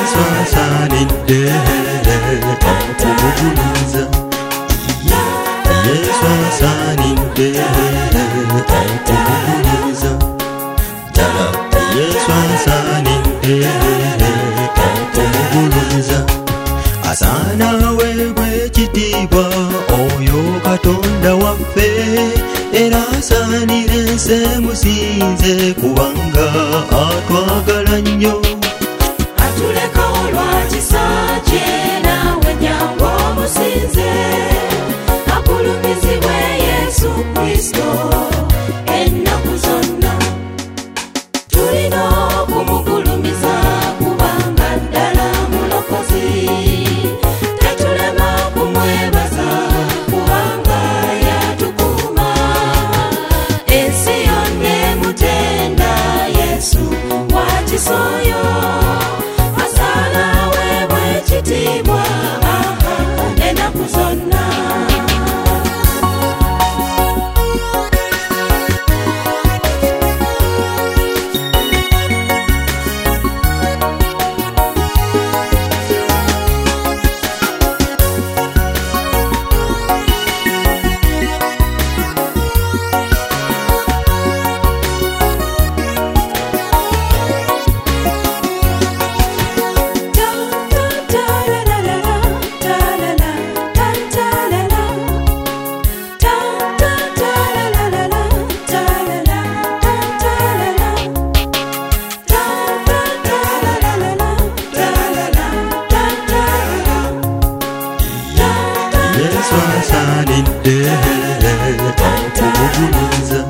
Yesu asaanidde okumuguliza. Yesu asaanidde okumuguliza. Ddala Yesu asaanidde okumuguliza. Asaana aweebwe ekitiibwa oyo Katonda waffe, era asaanira ensi emusinze kubanga atwagala nnyo. Atulekawo lwa kisa kye, naawe jjangu omusinze. Akulumizibwe Yesu Kristo ennaku zonna. Tulina okumugulumiza kubanga ddala mulokozi. Tetulema kumwebaza kubanga yatukuuma. Ensi yonna emutenda Yesu wa kisoyo. Asaana aweebwe ekitiibwa ennaku zonna. Yesu asaanidde okumuguliza.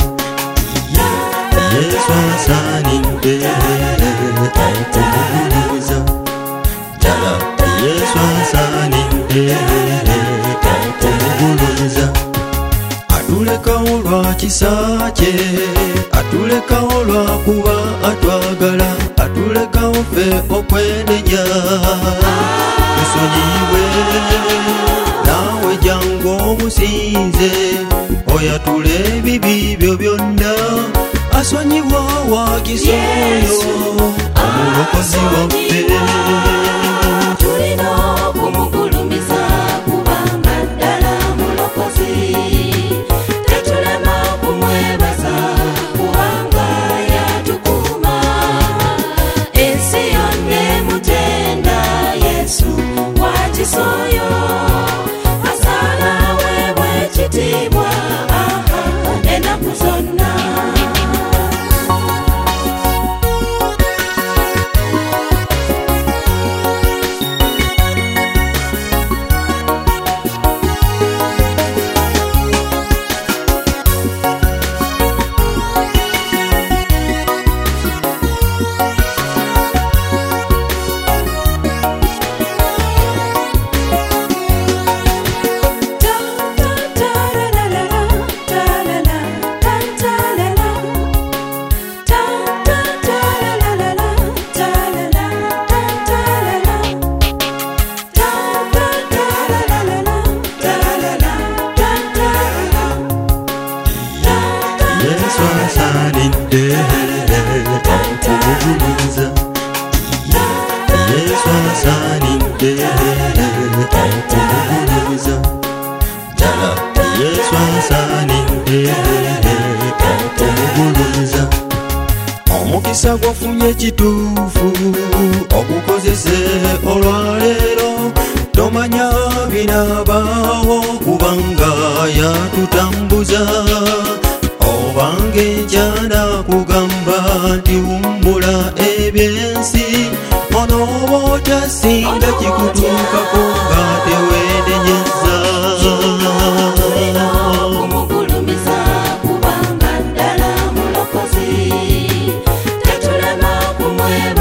Yesu asaanidde okumuguliza. Ddala Yesu asaanidde okumuguliza. Atulekawo lwa kisa kye, atulekawo lwakuba atwagala, atulekawo ffe okwenenya tusonyiyibwe. Naawe jjangu omusinze, oyatule ebibi byo byonna. Asonyiwa wa kisoyo omulokozi waffe. Tulina okumugulumiza kubanga ddala mulokozi. Tetulema kumwebaza kubanga yatukuuma. Ensi yonna emutenda Yesu wa kisoyo. Asaana aweebwe ekitiibwa ennaku zonna. Yesu asaanidde okumuguliza. Yesu asaanidde okumuguliza. Ddala Yesu asaanidde okumuguliza. Omukisa gwafunye kituufu okukozese olwaleero. Tomanya binaabaawo kubanga yatutambuza. Obange enkya kugamba nti wumbula ebyensi. Onooba otasinga kikutuukako nga teweenenyeza. Tulina okumugulumiza kubanga ddala mulokozi. Tetulema kumwebaza